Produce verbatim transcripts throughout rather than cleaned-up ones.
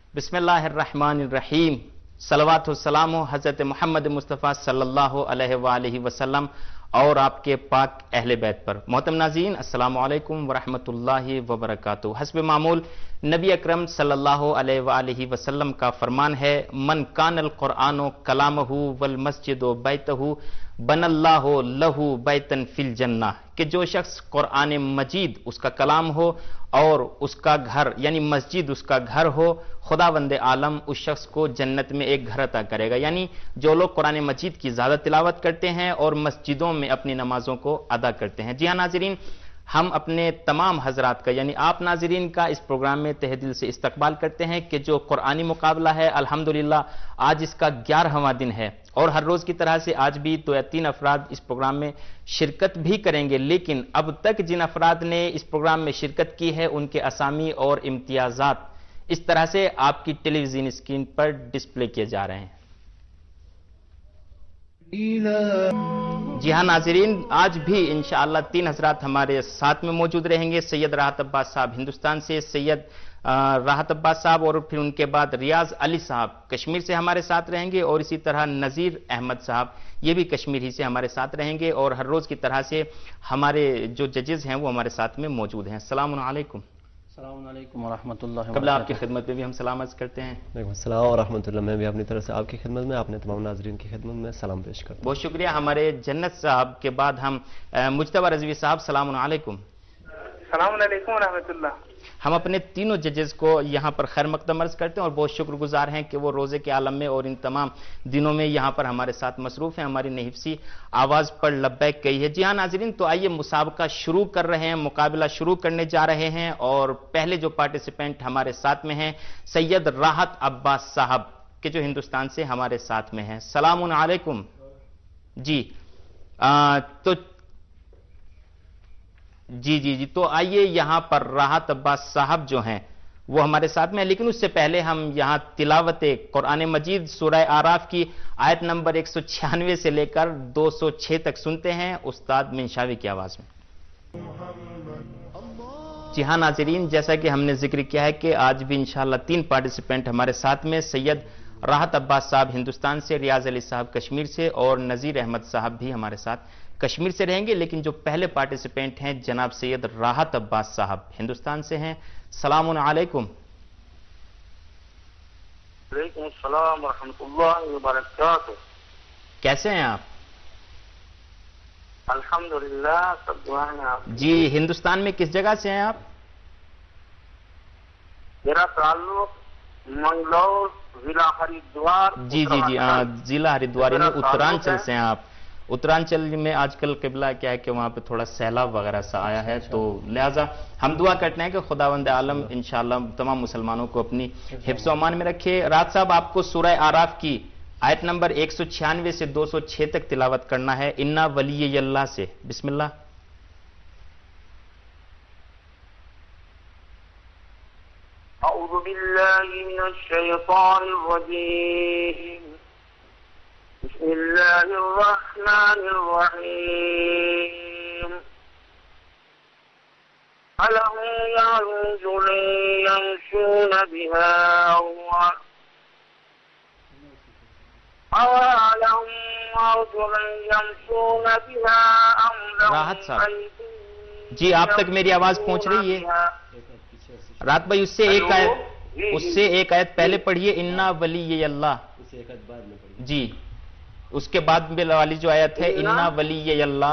بسم اللہ الرحمن الرحیم، صلوات و سلام حضرت محمد مصطفیٰ صلی اللہ علیہ وآلہ وسلم اور آپ کے پاک اہل بیت پر۔ محترم ناظرین، السلام علیکم ورحمۃ اللہ وبرکاتہ۔ حسب معمول نبی اکرم صلی اللہ علیہ وآلہ وسلم کا فرمان ہے، من کان القرآن کلامہ والمسجد بیتہ بن اللہ لہ بیتن فی الجنہ، کہ جو شخص قرآن مجید اس کا کلام ہو اور اس کا گھر یعنی مسجد اس کا گھر ہو، خداوند عالم اس شخص کو جنت میں ایک گھر عطا کرے گا۔ یعنی جو لوگ قرآن مجید کی زیادہ تلاوت کرتے ہیں اور مسجدوں میں اپنی نمازوں کو ادا کرتے ہیں۔ جی ہاں ناظرین، ہم اپنے تمام حضرات کا یعنی آپ ناظرین کا اس پروگرام میں تہ دل سے استقبال کرتے ہیں کہ جو قرآنی مقابلہ ہے الحمدللہ آج اس کا گیارہواں دن ہے، اور ہر روز کی طرح سے آج بھی دو یا تین افراد اس پروگرام میں شرکت بھی کریں گے، لیکن اب تک جن افراد نے اس پروگرام میں شرکت کی ہے ان کے اسامی اور امتیازات اس طرح سے آپ کی ٹیلی ویژن اسکرین پر ڈسپلے کیے جا رہے ہیں۔ جی ہاں ناظرین، آج بھی انشاءاللہ تین حضرات ہمارے ساتھ میں موجود رہیں گے۔ سید راحت عباس صاحب ہندوستان سے، سید راحت عباس صاحب، اور پھر ان کے بعد ریاض علی صاحب کشمیر سے ہمارے ساتھ رہیں گے، اور اسی طرح نذیر احمد صاحب یہ بھی کشمیر ہی سے ہمارے ساتھ رہیں گے، اور ہر روز کی طرح سے ہمارے جو ججز ہیں وہ ہمارے ساتھ میں موجود ہیں۔ السلام علیکم۔ السلام علیکم ورحمۃ اللہ وبرکاتہ۔ قبل آپ کی خدمت میں بھی ہم سلام عرض کرتے ہیں۔ وعلیکم السلام ورحمۃ اللہ۔ میں بھی اپنی طرف سے آپ کی خدمت میں، آپ نے تمام ناظرین کی خدمت میں سلام پیش کرتا ہوں۔ بہت شکریہ۔ ہمارے جنت صاحب کے بعد ہم مجتبی رضوی صاحب، سلام علیکم۔ السلام علیکم ورحمۃ اللہ۔ ہم اپنے تینوں ججز کو یہاں پر خیر مقدم عرض کرتے ہیں اور بہت شکر گزار ہیں کہ وہ روزے کے عالم میں اور ان تمام دنوں میں یہاں پر ہمارے ساتھ مصروف ہیں، ہماری نحیفسی آواز پر لبیک کہی ہے۔ جی ہاں ناظرین، تو آئیے مسابقہ شروع کر رہے ہیں، مقابلہ شروع کرنے جا رہے ہیں، اور پہلے جو پارٹیسپینٹ ہمارے ساتھ میں ہیں سید راحت عباس صاحب کہ جو ہندوستان سے ہمارے ساتھ میں ہیں۔ السلام علیکم۔ جی آ, تو جی جی جی تو آئیے یہاں پر راحت عباس صاحب جو ہیں وہ ہمارے ساتھ میں ہیں، لیکن اس سے پہلے ہم یہاں تلاوت قرآن مجید سورہ اعراف کی آیت نمبر ایک سو چھیانوے سے لے کر دو سو چھ تک سنتے ہیں استاد منشاوی کی آواز میں۔ جی ہاں ناظرین، جیسا کہ ہم نے ذکر کیا ہے کہ آج بھی انشاءاللہ تین پارٹیسپینٹ ہمارے ساتھ میں، سید راحت عباس صاحب ہندوستان سے، ریاض علی صاحب کشمیر سے، اور نذیر احمد صاحب بھی ہمارے ساتھ کشمیر سے رہیں گے، لیکن جو پہلے پارٹیسپینٹ ہیں جناب سید راحت عباس صاحب ہندوستان سے ہیں۔ السلام علیکم۔ وعلیکم السلام ورحمۃ اللہ وبرکاتہ۔ کیسے ہیں آپ؟ الحمدللہ، سب دعا ہے آپ۔ جی ہندوستان میں کس جگہ سے ہیں آپ؟ میرا تعلق منگلور ضلع ہریدوار۔ جی جی جی ہاں، ضلع ہریدوار یعنی اترانچل سے ہیں آپ۔ اترانچل میں آج کل قبلہ کیا ہے کہ وہاں پہ تھوڑا سیلاب وغیرہ سا آیا ہے، تو لہٰذا ہم دعا کرتے ہیں کہ خداوند عالم انشاءاللہ تمام مسلمانوں کو اپنی حفظ و امان میں رکھے۔ راحت صاحب، آپ کو سورہ اعراف کی آیت نمبر ایک سو چھیانوے سے دو سو چھ تک تلاوت کرنا ہے، انا ولی اللہ سے۔ بسم اللہ۔ اعوذ باللہ من الشیطان الرجیم، بسم اللہ الرحمن الرحیم، أَلَهُ يَعْرُجُ يَمْشُونَ بِهَا أَوَلَهُمْ أَرْجُلٌ يَمْشُونَ بِهَا أَمْ راحت لَهُمْ صاحب، أَيْدٍ جی آپ تک میری آواز پہنچ رہی ہے؟ رات بھائی اس سے ایک آیت اس سے ایک آیت پہلے پڑھیے، انا ولی اللہ۔ جی اس کے بعد والی جو آیت ہے انا ولی اللہ۔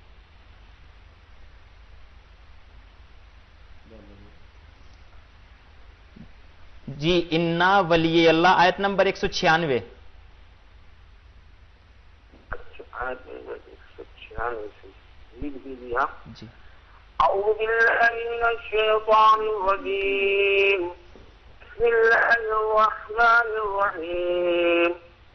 جی انا ولی اللہ، آیت نمبر ایک سو چھیانوے۔ جی أعوذ بالله من الشيطان الرجيم، بسم الله الرحمن الرحيم،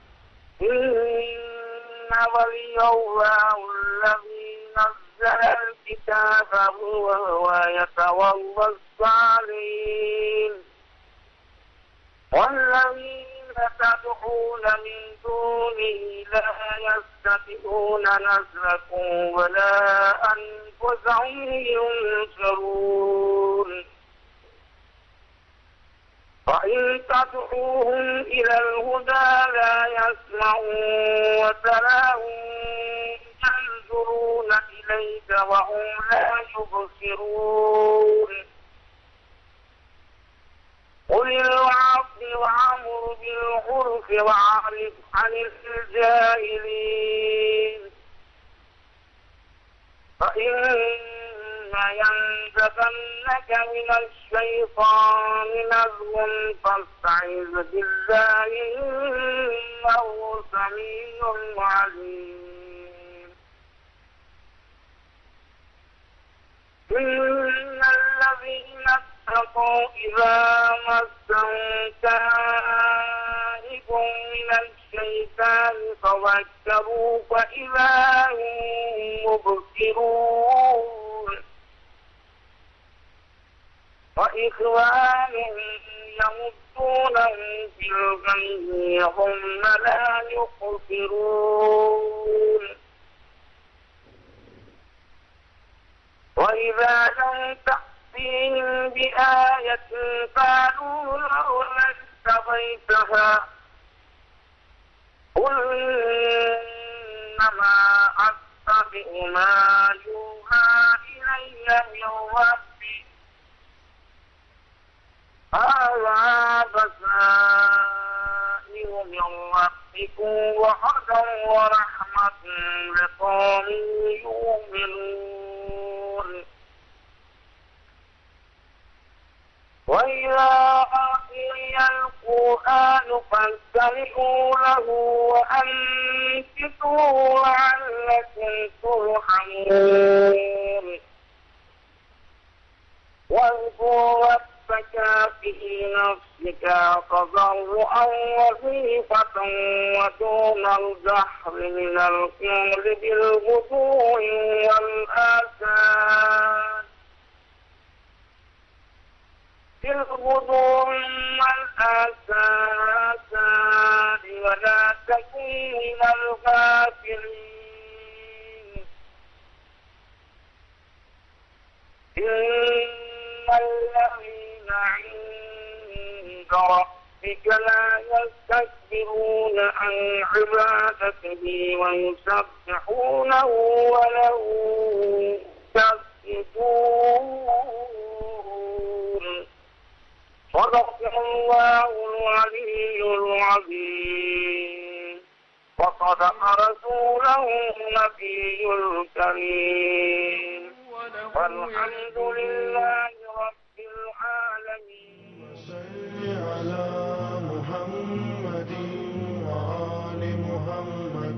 إن ولي الله الذي نزل الكتاب وهو يتولى الصالحين، والذين تدعون من دونه لا يستطيعون نصركم ولا أنفسهم ينصرون، وإن تدعوهم إلى الهدى لا يسمعون وتراهم ينظرون إليك وهم لا يبصرون قل العفو وأمر بالعرف وأعرض عن الجاهلين فإما ينزغنك من الشيطان نزغ فاستعذ بالله إنه سميع عليم إن الذين اتقوا إذا مسهم طائف من الشيطان تذكروا فإذا هم مبصرون وإخوانهم يمدونهم في الغي ثم لا يقصرون وإذا لم تأتهم بآية قالوا لولا اشتريتها قل إنما أتبع ما يوحى إلي من ربي هذا بصائر من ربكم وهدى ورحمة لقوم يؤمنون وإذا أوحي القرآن فاستمعوا له وأنصتوا لعلكم ترحمون واذكر ربك في نفسك تضرعا وخيفة ودون الجهر من القول بالغدو والآثار بالغدو والآثار ولا تكن من الغافلين إن الذين عند ربك لا يستكبرون عن عبادته ويسبحونه وله يسجدون صدق الله العلي العظيم وصدق رسوله النبي الكريم والحمد لله رب العالمين صل على محمد وآل محمد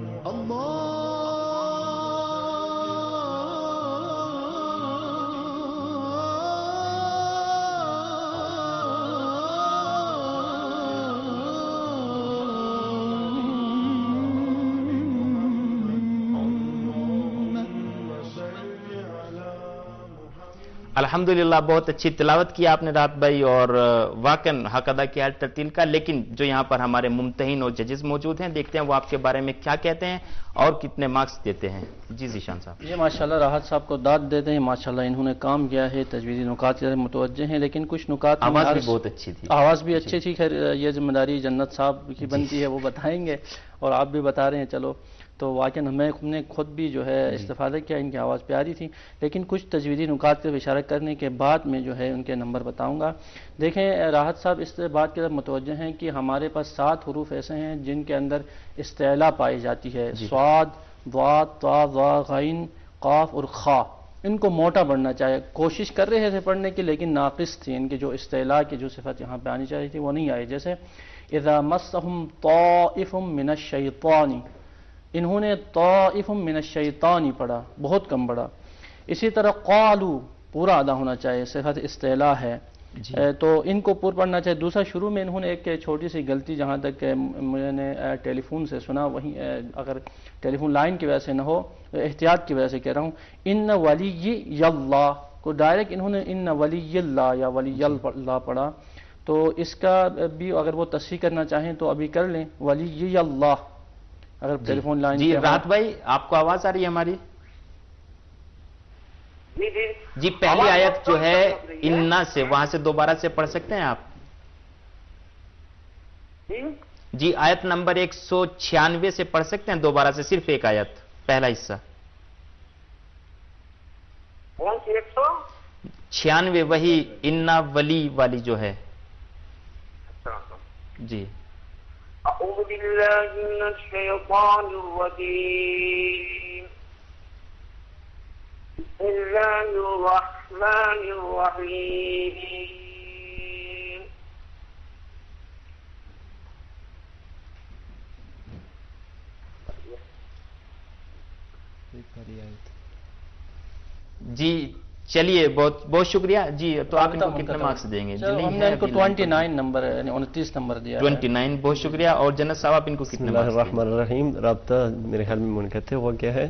अल्हम्दुलिल्लाह बहुत अच्छी तिलावत की आपने रात भाई और वाकन हक अदा किया तरतील का। लेकिन जो यहाँ पर हमारे मुमतहिन और जजेस मौजूद हैं, देखते हैं वो आपके बारे में क्या कहते हैं और कितने मार्क्स देते हैं। जी जीशान साहब। ये माशाल्लाह राहत साहब को दाद देते हैं, माशाल्लाह इन्होंने काम किया है, तजवीज़ी नुकात की तरफ मुतवज्जे हैं, लेकिन कुछ नुकात आवाज़ भी बहुत अच्छी थी। आवाज़ भी अच्छी थी। खैर ये जिम्मेदारी जन्नत साहब की बनती है, वो बताएंगे और आप भी बता रहे हैं। चलो तो वाकई हमें हमने खुद भी जो है इस्तेफादा किया, इनकी आवाज़ प्यारी थी, लेकिन कुछ तजवीज़ी नुकात पर इशारा करने के बाद में जो है उनके नंबर बताऊँगा। देखें राहत साहब इस बात की तरफ मुतवज्जे हैं कि हमारे पास सात हरूफ ऐसे हैं जिनके अंदर इस्तेला पाई जाती है। स्वाद, वाद, ता, वा, गैन, काफ और खा, इनको मोटा बढ़ना चाहिए। कोशिश कर रहे थे पढ़ने की, लेकिन नाक़िस थी, इनकी जो इस्तेला की जो सिफत यहाँ पे आनी चाहिए थी वो नहीं आई। जैसे इज़ा मस्सहुम ताइफुम मिनश शैतानी, इन्होंने ताइफुम मिनश शैतानी पढ़ा, बहुत कम पढ़ा। इसी तरह क़ालू पूरा अदा होना चाहिए, सिफत इस्तेला है तो इनको पूरा पढ़ना चाहिए। दूसरा शुरू में इन्होंने एक छोटी सी गलती, जहाँ तक मैंने टेलीफोन से सुना, वहीं अगर टेलीफोन लाइन की वजह से न हो, एहतियात की वजह से कह रहा हूँ, इन्न वलिय्यल्लाह को डायरेक्ट इन्होंने इन्न वलिय्यल्लाह या वलियल्लाह पढ़ा। तो इसका भी अगर वो तस्हीह करना चाहें तो अभी कर लें, वलिय्यल्लाह। अगर टेलीफोन लाइन जी रात भाई आपको आवाज आ रही है हमारी? जी जी जी पहली आयत जो है इन्ना से, वहां से दोबारा से पढ़ सकते हैं आप? جی جی آیت نمبر ایک سو چھیانوے سے پڑھ سکتے ہیں دوبارہ سے، صرف ایک آیت، پہلا حصہ کون سی ایک سو چھیانوے، وہی انا ولی والی جو ہے. جی اعوذ باللہ من الشیطان الرجیم بسم اللہ الرحمن الرحیم جی چلیے، بہت بہت شکریہ. جی تو آپ ان کو کتنے مارکس دیں گے؟ چلو ہم نے ان کو انتیس نمبر یعنی انتیس نمبر دیا ہے. انتیس، بہت شکریہ. اور جنت صاحب آپ ان کو بسم کتنے اللہ مارکس دیں گے؟ الرحمن الرحیم. رابطہ میرے خیال میں منعقد ہے. وہ کیا ہے،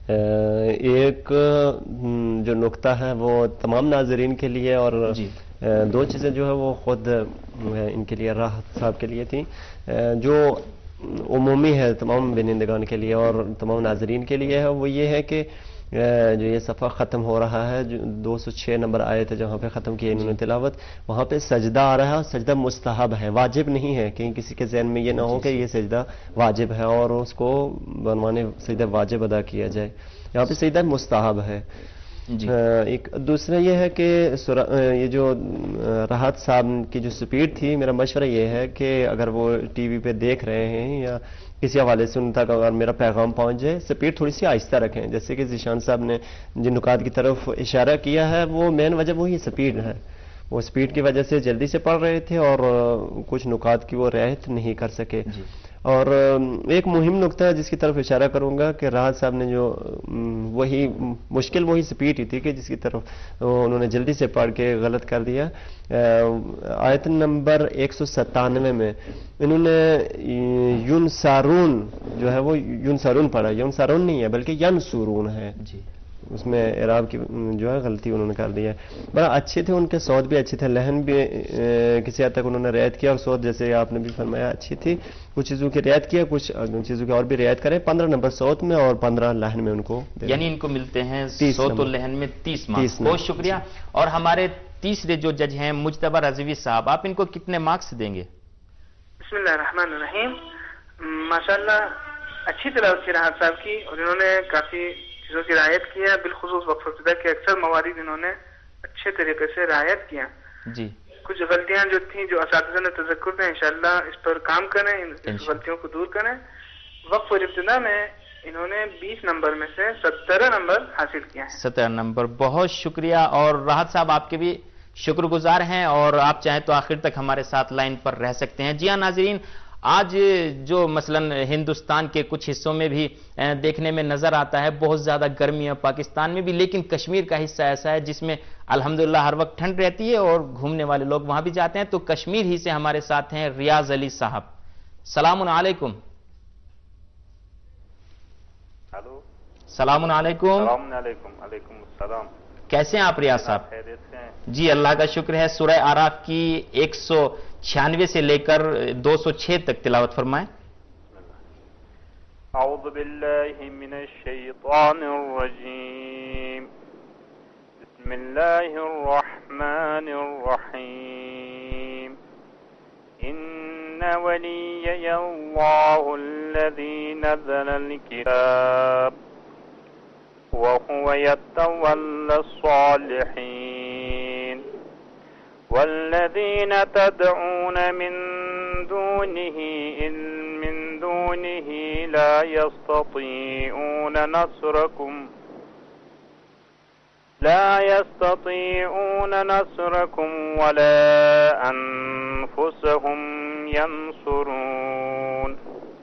ایک جو نقطہ ہے وہ تمام ناظرین کے لیے، اور جی دو چیزیں جو ہے وہ خود ان کے لیے راحت صاحب کے لیے تھیں. جو عمومی ہے تمام بینندگان کے لیے اور تمام ناظرین کے لیے ہے، وہ یہ ہے کہ جو یہ صفحہ ختم ہو رہا ہے، جو دو سو چھ نمبر آئے تھے جہاں پہ ختم کیے انہوں نے تلاوت، وہاں پہ سجدہ آ رہا ہے. سجدہ مستحب ہے، واجب نہیں ہے. کہیں کسی کے ذہن میں یہ نہ ہو کہ یہ سجدہ واجب ہے اور اس کو بنوانے سجدہ واجب ادا کیا جائے. یہاں پہ سجدہ مستحب ہے. جی ایک دوسرا یہ ہے کہ یہ جو راحت صاحب کی جو سپیڈ تھی، میرا مشورہ یہ ہے کہ اگر وہ ٹی وی پہ دیکھ رہے ہیں یا کسی حوالے سے ان تک اگر میرا پیغام پہنچ جائے، سپیڈ تھوڑی سی آہستہ رکھیں. جیسے کہ ذیشان صاحب نے جن نکات کی طرف اشارہ کیا ہے، وہ مین وجہ وہی سپیڈ ہے. وہ سپیڈ کی وجہ سے جلدی سے پڑھ رہے تھے اور کچھ نکات کی وہ رعایت نہیں کر سکے. اور ایک مہم نقطہ ہے جس کی طرف اشارہ کروں گا کہ راحت صاحب نے جو وہی مشکل وہی سپیڈ ہی تھی کہ جس کی طرف انہوں نے جلدی سے پڑھ کے غلط کر دیا. آیت نمبر ایک سو ستانوے میں انہوں نے یون سارون جو ہے وہ یون سارون پڑھا. یون سارون نہیں ہے بلکہ ین سورون ہے. جی اس میں اعراب کی جو ہے غلطی انہوں نے کر دی ہے. بڑا اچھے تھے، ان کے صوت بھی اچھے تھے، لہن بھی کسی حد تک انہوں نے رعایت کیا، اور صوت جیسے آپ نے بھی فرمایا اچھی تھی. کچھ چیزوں کی رعایت کیا، کچھ چیزوں کی اور بھی رعایت کریں. پندرہ نمبر صوت میں اور پندرہ لہن میں ان کو، یعنی ان کو ملتے ہیں تیس صوت و نمبر. لہن میں تیس تیس مارکس. نمبر. بہت شکریہ. اور ہمارے تیسرے جو جج ہیں مجتبی رضوی صاحب، آپ ان کو کتنے مارکس دیں گے؟ بسم اللہ الرحمن الرحیم. ماشاءاللہ اچھی تلاوت کی راحت صاحب کی، اور انہوں نے کافی چیزوں کی رعایت کی ہے، بالخصوص وقف ابتدا کے اکثر موارد انہوں نے اچھے طریقے سے رعایت کیا. جی کچھ غلطیاں جو تھیں جو اساتذہ نے تذکر دیں، انشاءاللہ اس پر کام کریں، ان غلطیوں کو دور کریں. وقف اور ابتدا میں انہوں نے بیس نمبر میں سے سترہ نمبر حاصل کیا ہے. سترہ نمبر. بہت شکریہ. اور راحت صاحب آپ کے بھی شکر گزار ہیں، اور آپ چاہیں تو آخر تک ہمارے ساتھ لائن پر رہ سکتے ہیں. جی ہاں ناظرین، آج جو مثلا ہندوستان کے کچھ حصوں میں بھی دیکھنے میں نظر آتا ہے بہت زیادہ گرمی ہے، پاکستان میں بھی، لیکن کشمیر کا حصہ ایسا ہے جس میں الحمدللہ ہر وقت ٹھنڈ رہتی ہے اور گھومنے والے لوگ وہاں بھی جاتے ہیں. تو کشمیر ہی سے ہمارے ساتھ ہیں ریاض علی صاحب. سلام علیکم. ہلو سلام علیکم. السلام علیکم. علیکم السلام. کیسے ہیں آپ ریاض صاحب؟ خیریت سے ہیں؟ جی اللہ کا شکر ہے. سورہ آراف کی ایک سو چھیانوے سے لے کر دو سو چھ تک تلاوت فرمائیں. اعوذ باللہ من الشیطان الرجیم. بسم اللہ الرحمن الرحیم. ان ولی اللہ الذی نزل الکتاب وهو يتولى الصالحين والذين تدعون من دونه إن من دونه لا يستطيعون نصركم لا يستطيعون نصركم ولا أنفسهم ينصرون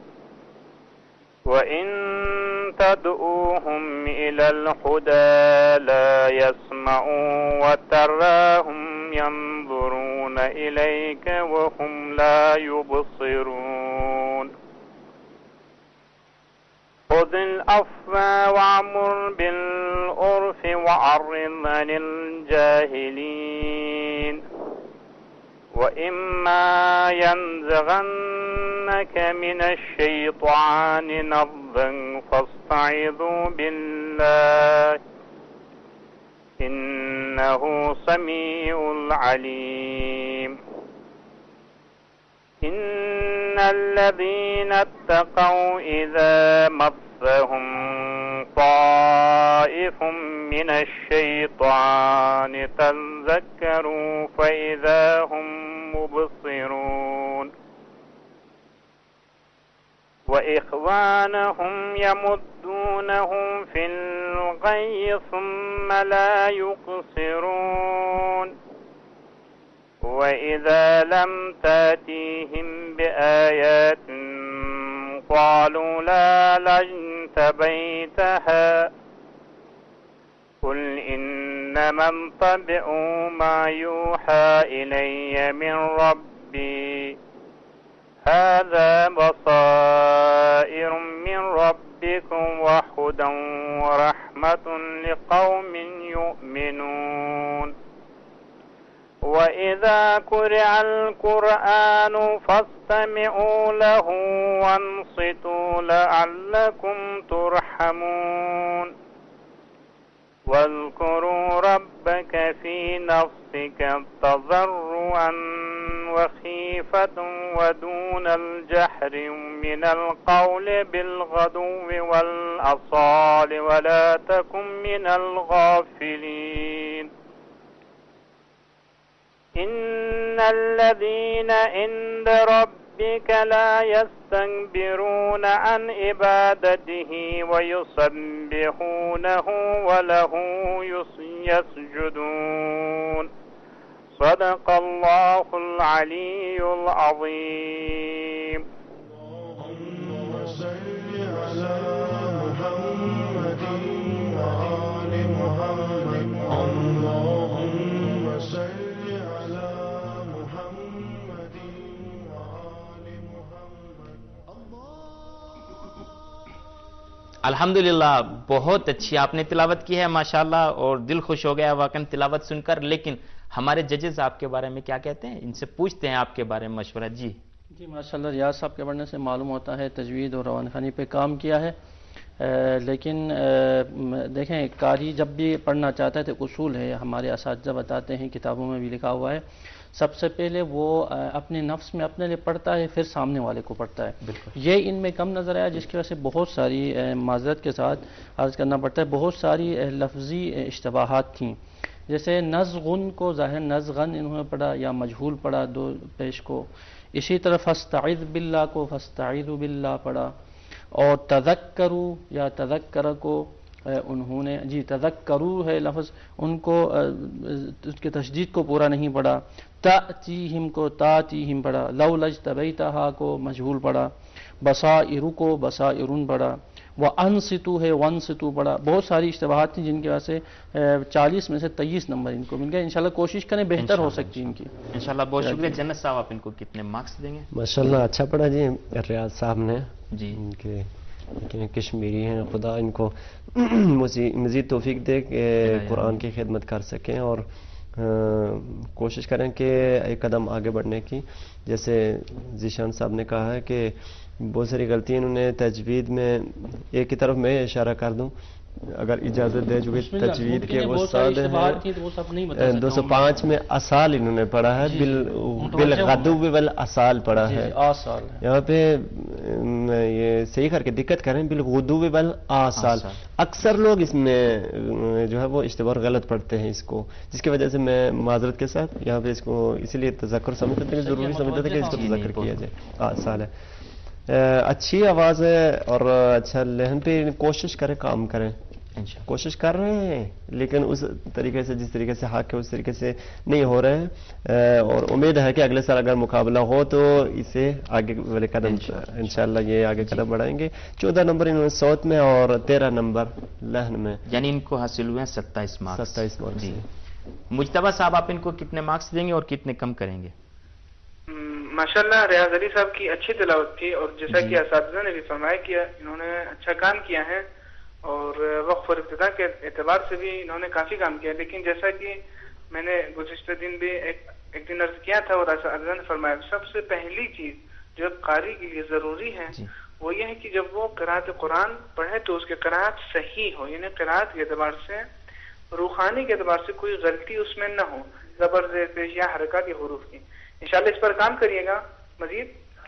وإن تدعوهم إلى الهدى لا يسمعوا وتراهم ينظرون إليك وهم لا يبصرون خذ العفو وأمر بالعرف وأعرض عن الجاهلين وإما ينزغنك من الشيطان نزغ فاستعذوا بالله إنه سميع عليم. إن الذين اتقوا إذا مسهم طائف من الشيطان تذكروا فإذا هم مبصرون وإخوانهم يمدونهم في الغي ثم لا يقصرون وإذا لم تأتيهم بآيات قالوا لا لن بيتها قل إنما اتبع ما يوحى إلي من ربي هذا بصائر من ربكم وهدى ورحمة لقوم يؤمنون وإذا قرئ القرآن فاستمعوا له وانصتوا لعلكم ترحمون واذكروا ربك في نفسك تضرعا وخيفة ودون الجهر من القول بالغدو والأصال ولا تكن من الغافلين إن الذين عند ربك لا يستكبرون عن عبادته ويسبحونه وله يسجدون صدق الله العلي العظيم. اللهم صل على محمد وآل محمد. اللهم صل على محمد وآل محمد. अल्हम्दुलिल्लाह, बहुत अच्छी आपने तिलावत की है माशाल्लाह, और दिल खुश हो गया वाकई तिलावत सुनकर। लेकिन हमारे जजेस आपके बारे में क्या कहते हैं, इनसे पूछते हैं आपके बारे में मशवरा। जी जी माशाल्लाह, रियाज साहब के पढ़ने से मालूम होता है तजवीद और रवानखानी पे काम किया है। आ, लेकिन आ, देखें, कारी जब भी पढ़ना चाहता है तो उसूल है, हमारे असातिज़ा बताते हैं, किताबों में भी लिखा हुआ है, सबसे पहले वो अपने नफ्स में अपने लिए पढ़ता है, फिर सामने वाले को पढ़ता है। ये इनमें कम नज़र आया, जिसकी वजह से बहुत सारी माजरत के साथ अर्ज़ करना पड़ता है, बहुत सारी लफ्ज़ी इश्तबाहात थीं। जैसे नज़गुन को ज़ाहिर नज़गन इन्होंने पढ़ा या मजहूल पढ़ा दो पेश को। इसी तरह फस्तईज़ बिल्लाह को फस्तईज़ु बिल्लाह पढ़ा, और तज़क्करू या तज़क्कर को उन्होंने जी तज़क्करू है लफ्ज़, उनको उसके तशदीद को पूरा नहीं पढ़ा। तातीहिम को तातीहिम पढ़ा, लौ लज्तबैतहा को मजहूल पढ़ा, बसाइरु को बसाइरुन पढ़ा, व अनसितु है वनसितु पढ़ा। बहुत सारी इश्तबाहात थी जिनकी वजह से चालीस में से तेईस नंबर इनको मिल गए। इंशाल्लाह कोशिश करें बेहतर हो सकती है इनकी इंशाल्लाह। बहुत शुक्रिया। जन्नत साहब, आप इनको कितने मार्क्स देंगे? माशाल्लाह अच्छा पढ़ा जी रियाज साहब ने जी। इनके कि कश्मीरी हैं, खुदा इनको मज़ीद तौफीक दे कि कुरान की खिदमत कर सकें, और आ, कोशिश करें कि एक कदम आगे बढ़ने की। जैसे जीशान साहब ने कहा है कि बहुत सारी गलतियाँ इन्होंने तजवीद में, एक की तरफ मैं इशारा कर दूं अगर इजाज़त दे, चुके तजवीद के वो साद है दो सौ पाँच में असाल इन्होंने पढ़ा है, बिल बिल गदु बिल असाल पढ़ा है। यहाँ पे ये सही करके दिक्कत करें, बिल गदु बिल आसाल। अक्सर लोग इसमें जो है वो इश्तिबार गलत पढ़ते हैं इसको, जिसकी वजह से मैं माजरत के साथ यहाँ पे इसको इसीलिए तज़क्कुर समझते थे, जरूरी समझते थे कि इसको तज़क्कुर किया जाए। आसाल है, अच्छी आवाज़ है और अच्छा लहन पे कोशिश करें, काम करें, कोशिश कर रहे हैं, लेकिन उस तरीके से जिस तरीके से हक है उस तरीके से नहीं हो रहे हैं। और उम्मीद है कि अगले साल अगर मुकाबला हो तो इसे आगे वाले कदम इंशाल्लाह ये आगे कदम बढ़ाएंगे। चौदह नंबर इन्होंने सौत में और तेरह नंबर लहन में, यानी इनको हासिल हुए हैं सत्ताईस मार्क्स। सत्ताईस मार्क्स जी। मुज्तबा साहब, आप इनको कितने मार्क्स देंगे और कितने कम करेंगे? माशाल्लाह, रियाज अली साहब की अच्छी तिलावत थी, और जैसा कि असातिज़ा ने भी फरमाया किया, इन्होंने अच्छा काम किया है, और वक्फ और इब्तिदा के एतबार से भी इन्होंने काफी काम किया। लेकिन जैसा कि मैंने गुज़िश्ता दिन भी एक, एक दिन अर्ज किया था, और असातिज़ा ने फरमाया सबसे पहली चीज जो कारी के लिए जरूरी है वो ये है कि जब वो क़िराअत कुरान पढ़े तो उसके क़िराअत सही हो, यानी क़िराअत के एतबार से, रूहानी के एतबार से कोई गलती उसमें न हो, ज़बर ज़ेर पेश या हरकत या हुरूफ की। इंशाल्लाह इस पर काम करिएगा मजीद।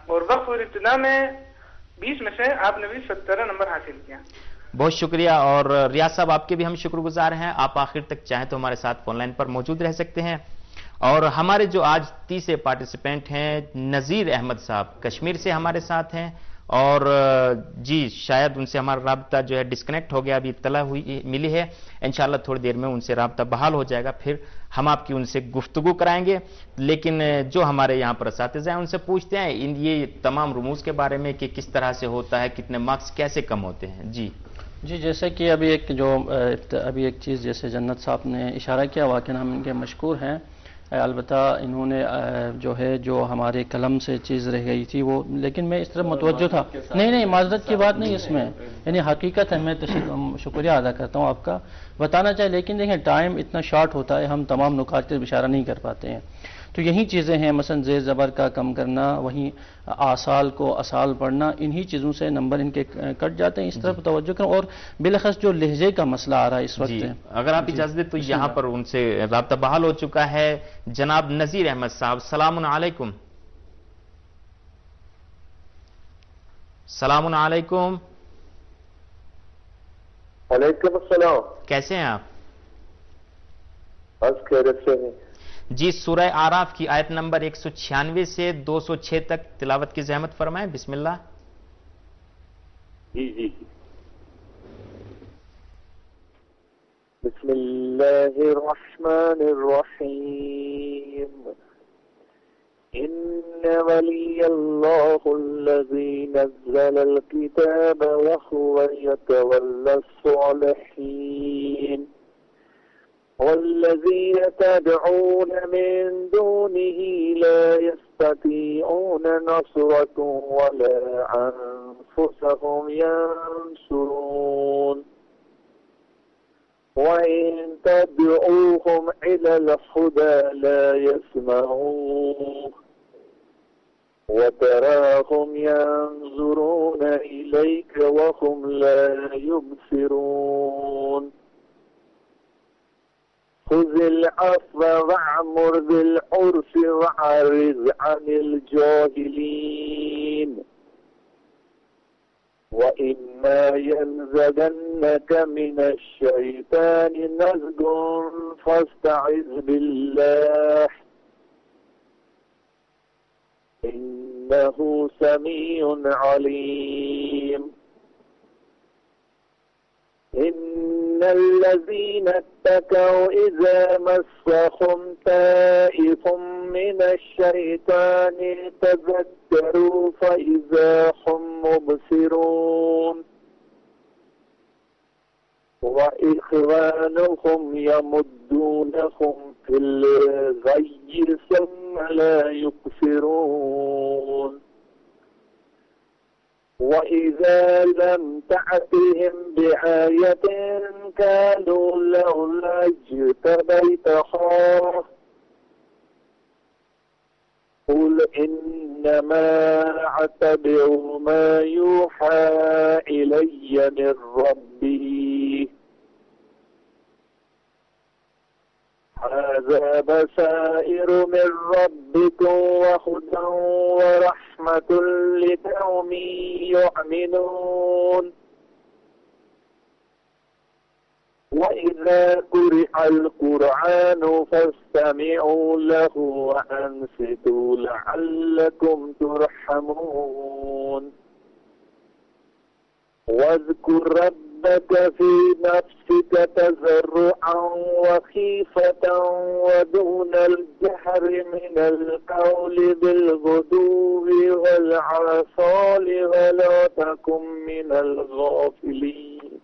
اور وقف اور ابتدا میں بیس میں سے آپ نے بھی سترہ نمبر حاصل کیا. بہت شکریہ. اور ریاض صاحب آپ کے بھی ہم شکر گزار ہیں. آپ آخر تک چاہیں تو ہمارے ساتھ فون لائن پر موجود رہ سکتے ہیں. اور ہمارے جو آج تیسرے پارٹیسپینٹ ہیں نذیر احمد صاحب کشمیر سے ہمارے ساتھ ہیں. اور جی شاید ان سے ہمارا رابطہ جو ہے ڈسکنیکٹ ہو گیا, ابھی اطلاع ہوئی ملی ہے. انشاءاللہ تھوڑی دیر میں ان سے رابطہ بحال ہو جائے گا, پھر ہم آپ کی ان سے گفتگو کرائیں گے. لیکن جو ہمارے یہاں پر اساتذہ ہیں ان سے پوچھتے ہیں ان یہ تمام رموز کے بارے میں کہ کس طرح سے ہوتا ہے, کتنے مارکس کیسے کم ہوتے ہیں. جی جی جیسے کہ ابھی ایک جو ابھی ایک چیز جیسے جنت صاحب نے اشارہ کیا, واقعا ہم ان کے مشکور ہیں. البتہ انہوں نے جو ہے جو ہمارے قلم سے چیز رہ گئی تھی وہ, لیکن میں اس طرف متوجہ تھا. نہیں نہیں معذرت کی بات نہیں اس میں, یعنی حقیقت ہے, میں شکریہ ادا کرتا ہوں آپ کا بتانا چاہے. لیکن دیکھیں ٹائم اتنا شارٹ ہوتا ہے, ہم تمام نکات پر اشارہ نہیں کر پاتے ہیں. تو یہی چیزیں ہیں, مثلا زیر زبر کا کم کرنا, وہیں آسال کو اسال پڑھنا, انہی چیزوں سے نمبر ان کے کٹ جاتے ہیں. اس طرف توجہ کریں. اور بالاخص جو لہجے کا مسئلہ آ رہا ہے اس وقت, جی اگر آپ اجازت دیں تو یہاں پر ان سے رابطہ بحال ہو چکا ہے. جناب نذیر احمد صاحب السلام علیکم. السلام علیکم. وعلیکم السلام. کیسے ہیں آپ؟ بس خیریت سے ہیں. جی سورہ آراف کی آیت نمبر ایک سو چھیانوے سے دو سو چھ تک تلاوت کی زحمت فرمائیں. بسم اللہ. جی جی بسم اللہ الرحمن الرحیم. ان ولی اللہ الذی نزل الکتاب وهو يتولى الصالحین والذين تدعون من دونه لا يستطيعون نصركم ولا أنفسهم ينصرون وإن تدعوهم إلى الهدى لا يسمعون وتراهم ينظرون إليك وهم لا يبصرون خذ العفو وأمر بالعرف وأعرض عن الجاهلين وإما ينزغنك من الشيطان نزغ فاستعذ بالله إنه سميع عليم. إن الذين اتقوا إذا مسهم طائف من الشيطان تذكروا فإذا هم مبصرون وإخوانهم يمدونهم في الغي ثم لا يقصرون وإذا لم تأتهم بآية قالوا لولا اجتبيتها قل إنما أتبع ما يوحى إلي من ربي هذا بصائر من ربكم وهدى ورحمة لقوم يؤمنون وإذا قرئ القرآن فاستمعوا له وأنصتوا لعلكم ترحمون واذكر ربك في نفسك تضرعا وخيفة ودون الجهر من القول بالغدو والعصال ولا تكن من الغافلين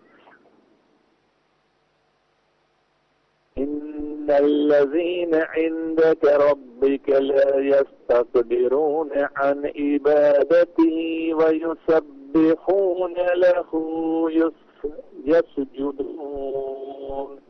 إن الذين عندك ربك لا يستكبرون عن عبادته ويسبحون له يسجدون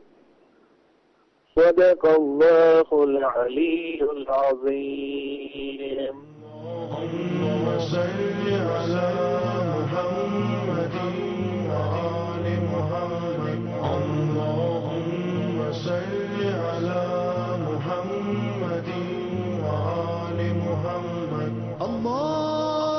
صدق الله العلي العظيم. اللهم صل على محمد وآل محمد. اللهم صل على محمد وآل محمد. اللہ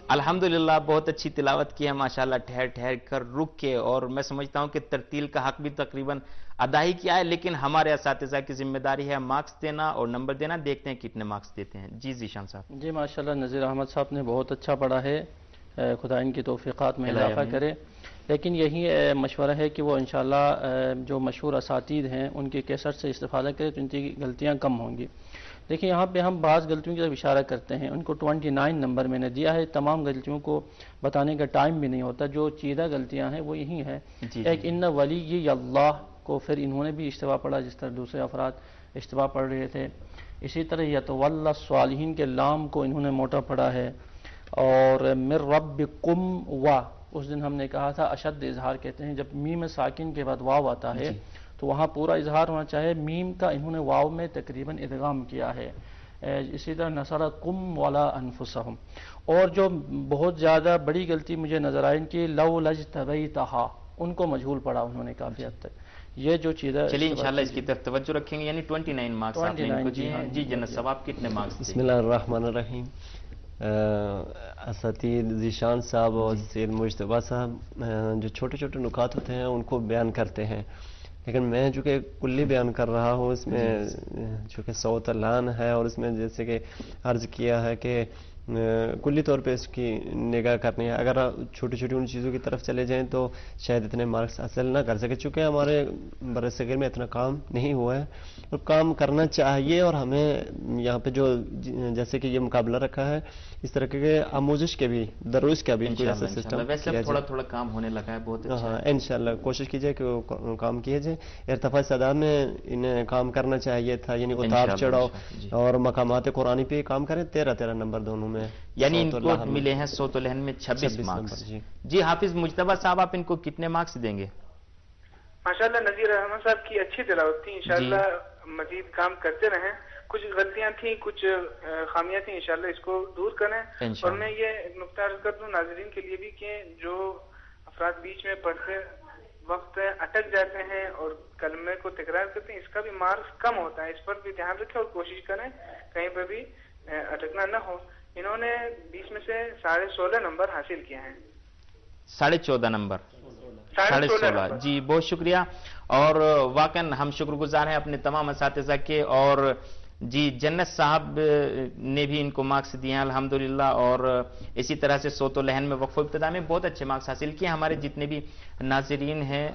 الحمدللہ بہت اچھی تلاوت کی ہے ماشاءاللہ، ٹھہر ٹھہر کر رک کے، اور میں سمجھتا ہوں کہ ترتیل کا حق بھی تقریباً ادا ہی کیا ہے، لیکن ہمارے اساتذہ کی ذمہ داری ہے مارکس دینا اور نمبر دینا. دیکھتے ہیں کتنے مارکس دیتے ہیں. جی ذیشان صاحب. جی ماشاءاللہ نذیر احمد صاحب نے بہت اچھا پڑھا ہے، خدا ان کی توفیقات میں اضافہ کرے. لیکن یہی مشورہ ہے کہ وہ انشاءاللہ جو مشہور اساتید ہیں ان کے کیسٹ سے استفادہ کرے تو ان کی غلطیاں کم ہوں گی. دیکھیں یہاں پہ ہم بعض غلطیوں کی طرف اشارہ کرتے ہیں، ان کو ٹوئنٹی نائن نمبر میں نے دیا ہے. تمام غلطیوں کو بتانے کا ٹائم بھی نہیں ہوتا، جو چیدہ غلطیاں ہیں وہ یہی ہیں. ایک ان ولی اللہ کو پھر انہوں نے بھی اشتباہ پڑھا جس طرح دوسرے افراد اشتباہ پڑھ رہے تھے. اسی طرح یتولی الصالحین کے لام کو انہوں نے موٹا پڑھا ہے. اور مر ربکم وا، اس دن ہم نے کہا تھا اشد اظہار کہتے ہیں جب میم ساکن کے بعد واو آتا ہے تو وہاں پورا اظہار ہونا چاہے، میم کا انہوں نے واو میں تقریباً ادغام کیا ہے. اسی طرح نصرکم ولا انفسہم. اور جو بہت زیادہ بڑی غلطی مجھے نظر آئی ان کی لو لجتبیتہا، ان کو مجہول پڑھا انہوں نے کافی حد تک. یہ جو چیزیں چلیے انشاءاللہ اس کی طرف توجہ رکھیں گے. یعنی ٹوئنٹی نائن مارکس آپ نے ان کو دیے ہیں. جی جنت صاحب آپ کتنے مارکس؟ بسم اللہ الرحمن الرحیم. اساتید ذیشان صاحب اور سید مجتبیٰ صاحب جو چھوٹے چھوٹے نکات ہوتے ہیں ان کو بیان کرتے ہیں، لیکن میں چونکہ کلی بیان کر رہا ہوں اس میں چونکہ صوت لان ہے اور اس میں جیسے کہ عرض کیا ہے کہ کلی طور پہ اس کی نگاہ کرنی ہے. اگر چھوٹی چھوٹی ان چیزوں کی طرف چلے جائیں تو شاید اتنے مارکس حاصل نہ کر سکے، چونکہ ہمارے برصغیر میں اتنا کام نہیں ہوا ہے اور کام کرنا چاہیے. اور ہمیں یہاں پہ جو جیسے کہ یہ مقابلہ رکھا ہے اس طرح کے آموزش کے بھی دروس کا بھی سسٹم ویسے تھوڑا تھوڑا کام ہونے لگا ہے. بہت اچھا. ہاں انشاءاللہ کوشش کیجیے کہ وہ کام کیے جائے. ارتفاع صدا میں انہیں کام کرنا چاہیے تھا، یعنی اتار چڑھاؤ اور مقامات قرآنی پہ کام کریں. تیرہ تیرہ نمبر دونوں میں، یعنی ان کو ملے ہیں صوت و لحن میں چھبیس مارکس. جی حافظ مجتبیٰ صاحب آپ ان کو کتنے مارکس دیں گے؟ ماشاءاللہ نذیر احمد صاحب کی اچھی تلاوت تھی، انشاءاللہ مزید کام کرتے رہیں. کچھ غلطیاں تھیں، کچھ خامیاں تھیں، انشاءاللہ اس کو دور کریں. اور میں یہ نقطہ عرض کر دوں ناظرین کے لیے بھی کہ جو افراد بیچ میں پڑھتے وقت اٹک جاتے ہیں اور کلمے کو تکرار کرتے ہیں اس کا بھی مارکس کم ہوتا ہے. اس پر بھی دھیان رکھیں اور کوشش کریں کہیں پہ بھی اٹکنا نہ ہو. انہوں نے بیس میں سے ساڑھے سولہ نمبر حاصل کیے ہیں. ساڑھے چودہ نمبر ساڑھے سولہ. جی بہت شکریہ. اور واقعاً ہم شکر گزار ہیں اپنے تمام اساتذہ کے. اور جی جنت صاحب نے بھی ان کو مارکس دیے ہیں الحمدللہ، اور اسی طرح سے صوت و لحن میں وقف و ابتدا میں بہت اچھے مارکس حاصل کیے. ہمارے جتنے بھی ناظرین ہیں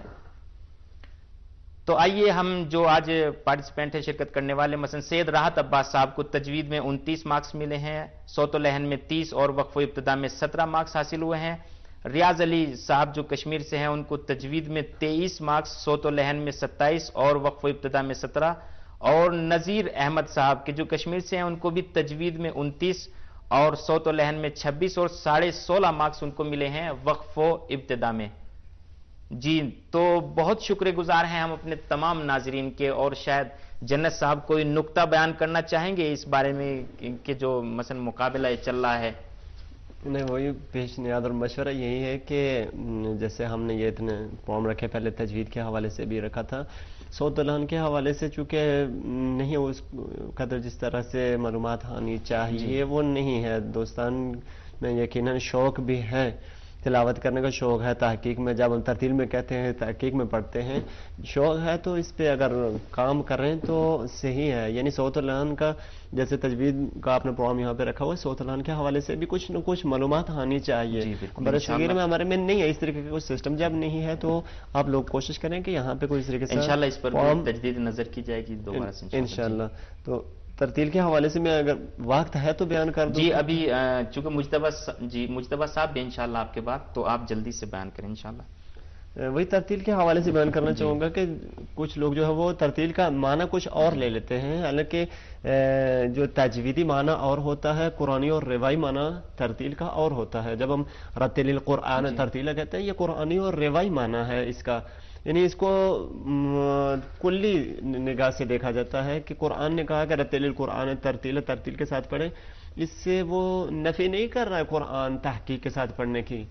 تو آئیے ہم جو آج پارٹیسپینٹ ہیں شرکت کرنے والے، مثلا سید راحت عباس صاحب کو تجوید میں انتیس مارکس ملے ہیں، صوت و لحن میں تیس اور وقف و ابتدا میں سترہ مارکس حاصل ہوئے ہیں. ریاض علی صاحب جو کشمیر سے ہیں ان کو تجوید میں تیئیس مارکس، صوت و لحن میں ستائیس اور وقف و ابتدا میں سترہ. اور نذیر احمد صاحب کے جو کشمیر سے ہیں ان کو بھی تجوید میں انتیس اور صوت و لحن میں چھبیس اور ساڑھے سولہ مارکس ان کو ملے ہیں وقف و ابتدا میں. جی تو بہت شکر گزار ہیں ہم اپنے تمام ناظرین کے. اور شاید جنت صاحب کوئی نقطہ بیان کرنا چاہیں گے اس بارے میں کہ جو مثلا مقابلہ چل رہا ہے؟ نہیں، وہی پیشنہاد اور مشورہ یہی ہے کہ جیسے ہم نے یہ اتنے فارم رکھے، پہلے تجوید کے حوالے سے بھی رکھا تھا، صوت و لحن کے حوالے سے چونکہ نہیں اس قدر جس طرح سے معلومات آنی چاہیے وہ نہیں ہے. دوستان میں یقیناً شوق بھی ہے، تلاوت کرنے کا شوق ہے. تحقیق میں جب ہم ترتیل میں کہتے ہیں تحقیق میں پڑھتے ہیں، شوق ہے تو اس پہ اگر کام کر رہے ہیں تو صحیح ہے. یعنی صوت و لحن کا جیسے تجوید کا آپ نے پروگرام یہاں پہ رکھا ہوا ہے، صوت و لحن کے حوالے سے بھی کچھ نہ کچھ معلومات آنی چاہیے. برصغیر میں ہمارے میں نہیں ہے اس طریقے کا کوئی سسٹم. جب نہیں ہے تو آپ لوگ کوشش کریں کہ یہاں پہ کوئی اس طریقے سے انشاءاللہ اس پر تجدید نظر کی جائے گی دوبارہ سے انشاءاللہ. تو ترتیل کے حوالے سے میں اگر وقت ہے تو بیان کر دوں. جی ابھی چونکہ مجتبیٰ جی مجتبیٰ صاحب بھی انشاءاللہ آپ کے بعد، تو آپ جلدی سے بیان کریں انشاءاللہ. وہی ترتیل کے حوالے سے بیان کرنا چاہوں گا کہ کچھ لوگ جو ہے وہ ترتیل کا معنی کچھ اور لے لیتے ہیں، حالانکہ جو تجویدی معنی اور ہوتا ہے، قرآنی اور روایی معنی ترتیل کا اور ہوتا ہے. جب ہم رتل القرآن ترتیلا کہتے ہیں، یہ قرآنی اور روایی معنی ہے اس کا. یعنی اس کو کلی نگاہ سے دیکھا جاتا ہے کہ قرآن نے کہا کہ رتل القرآن ترتیلا، ترتیل کے ساتھ پڑھیں. اس سے وہ نفی نہیں کر رہا ہے قرآن تحقیق کے ساتھ پڑھنے کی،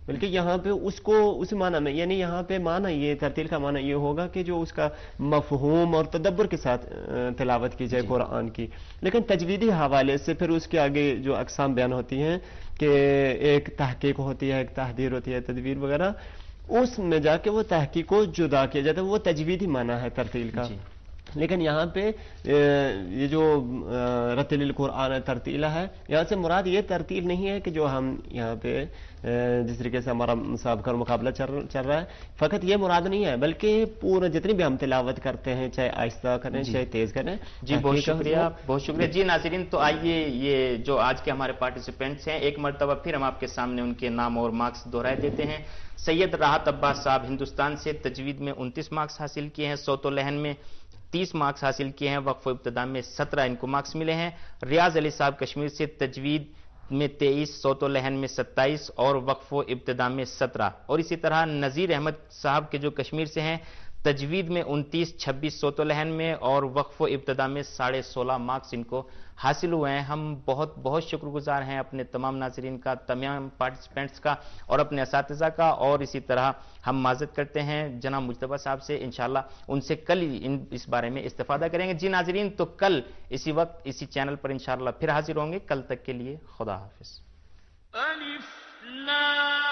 بلکہ یہاں پہ اس کو اس معنی میں، یعنی یہاں پہ معنی یہ ترتیل کا معنی یہ ہوگا کہ جو اس کا مفہوم اور تدبر کے ساتھ تلاوت کی جائے قرآن کی. لیکن تجویدی حوالے سے پھر اس کے آگے جو اقسام بیان ہوتی ہیں کہ ایک تحقیق ہوتی ہے، ایک تحدیر ہوتی ہے، تدبیر وغیرہ، اس میں جا کے وہ تحقیق کو جدا کیا جاتا ہے، وہ تجویدی معنی ہے ترتیل کا. لیکن یہاں پہ یہ جو رتل القرآن ترتیلہ ہے، یہاں سے مراد یہ ترتیل نہیں ہے کہ جو ہم یہاں پہ جس طریقے سے ہمارا مسابقہ اور مقابلہ چل رہا ہے، فقط یہ مراد نہیں ہے، بلکہ پورا جتنی بھی ہم تلاوت کرتے ہیں، چاہے آہستہ کریں چاہے تیز کریں. جی بہت شکریہ، بہت شکریہ. جی ناظرین، تو آئیے یہ جو آج کے ہمارے پارٹیسپینٹس ہیں، ایک مرتبہ پھر ہم آپ کے سامنے ان کے نام اور مارکس دہرائے دیتے ہیں. سید راحت عباس صاحب ہندوستان سے تجوید میں انتیس مارکس حاصل کیے ہیں، صوت و لحن میں تیس مارکس حاصل کیے ہیں، وقف و ابتدا میں سترہ ان کو مارکس ملے ہیں. ریاض علی صاحب کشمیر سے تجوید میں تیئیس، صوت و لحن میں ستائیس اور وقف و ابتدا میں سترہ. اور اسی طرح نذیر احمد صاحب کے جو کشمیر سے ہیں، تجوید میں انتیس، چھبیس صوت و لحن میں اور وقف و ابتدا میں ساڑھے سولہ مارکس ان کو حاصل ہوئے ہیں. ہم بہت بہت شکر گزار ہیں اپنے تمام ناظرین کا، تمام پارٹیسپینٹس کا اور اپنے اساتذہ کا. اور اسی طرح ہم معذرت کرتے ہیں جناب مجتبیٰ صاحب سے، انشاءاللہ ان سے کل ان اس بارے میں استفادہ کریں گے. جی ناظرین، تو کل اسی وقت اسی چینل پر انشاءاللہ پھر حاضر ہوں گے. کل تک کے لیے خدا حافظ.